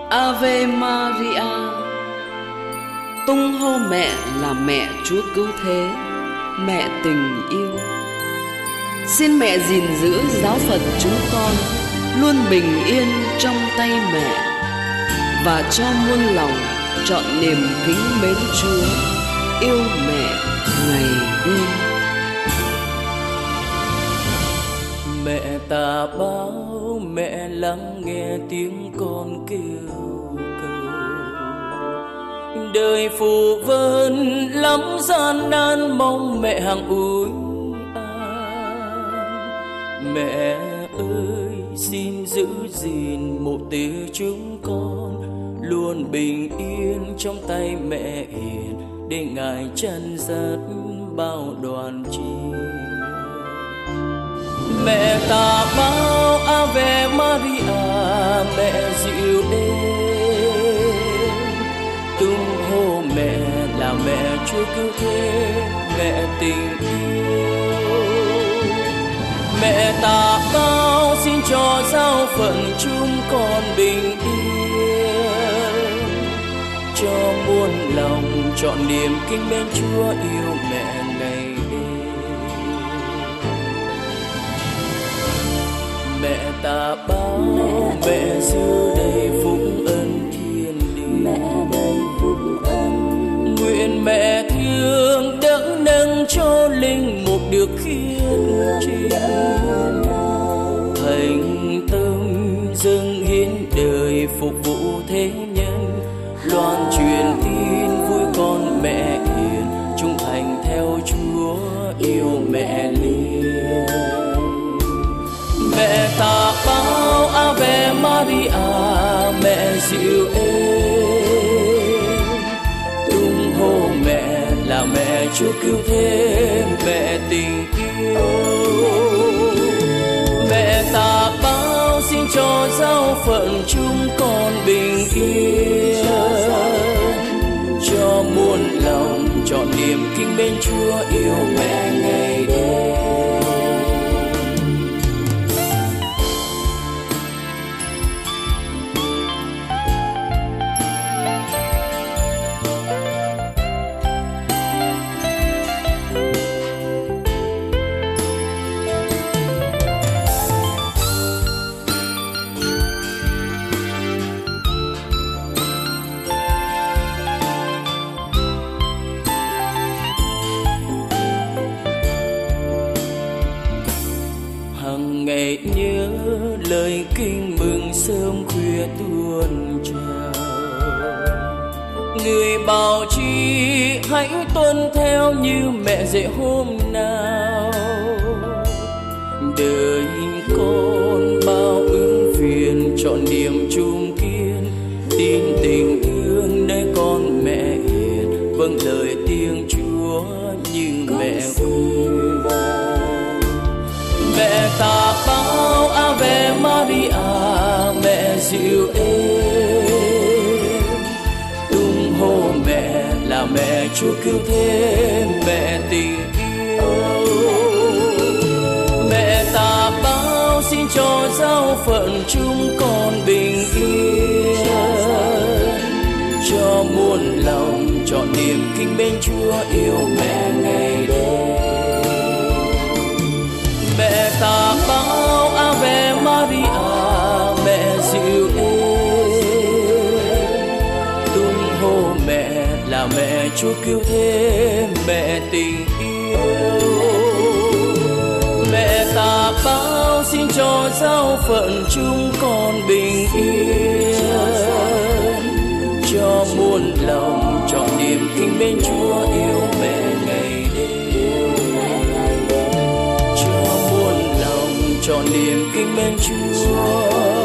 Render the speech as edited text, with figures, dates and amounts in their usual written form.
Ave Maria, tung hô mẹ là mẹ Chúa cứu thế, mẹ tình yêu. Xin mẹ gìn giữ giáo phận chúng con luôn bình yên trong tay mẹ, và cho muôn lòng trọn niềm kính mến Chúa, yêu mẹ ngày đêm. Mẹ ta báo, mẹ lắng nghe tiếng con kêu cầu. Đời phù vân lắm gian nan, mong mẹ hằng ủi an. Mẹ ơi xin giữ gìn một tia chúng con luôn bình yên trong tay mẹ hiền, để Ngài chân dắt bao đoàn chiên. Mẹ ta bao Ave Maria, mẹ dịu êm, tung hô mẹ là mẹ Chúa cứu thế, mẹ tình yêu. Mẹ ta bao xin cho giáo phận chúng con bình yên, cho muôn lòng trọn niềm kính mến Chúa, yêu mẹ ngày đêm. Mẹ ta bao mẹ giữ đầy phúc ân thiên đình, nguyện mẹ thương đỡ nâng cho linh mục được khiên trì, thành tâm dâng hiến đời phục vụ thế nhân, loan truyền tin vui con mẹ hiền, trung thành theo Chúa, yêu mẹ liền. Mẹ ta bao Ave Maria, mẹ dịu êm, tung hô mẹ là mẹ Chúa cứu thế, mẹ tình yêu. Mẹ ta bao xin cho giáo phận chúng con bình yên, cho muôn lòng trọn niềm kính mến Chúa, yêu mẹ ngày đêm. Ngày nhớ lời kinh mừng sớm khuya tuôn trào, người bảo chi hãy tuân theo như mẹ dạy hôm nào. Đời con bao ưu phiền, trọn niềm chung kiên, tin tình thương nơi con mẹ hiền, vâng lời tiếng Chúa như mẹ khuyên. Mẹ ta bao Ave Maria, mẹ dịu êm, tung hô mẹ là mẹ Chúa cứu thế, mẹ tình yêu. Mẹ ta bao xin cho giáo phận chúng con bình yên, cho muôn lòng trọn niềm kính mến Chúa, yêu mẹ ngày đêm. Mẹ ta bao Ave Maria, mẹ dịu êm, tung hô mẹ là mẹ Chúa cứu thế, mẹ tình yêu. Mẹ ta bao xin cho giáo phận chúng con bình yên, cho muôn lòng trọn niềm kính mến Chúa, yêu mẹ ngày đêm. Trọn niềm kính mến Chúa,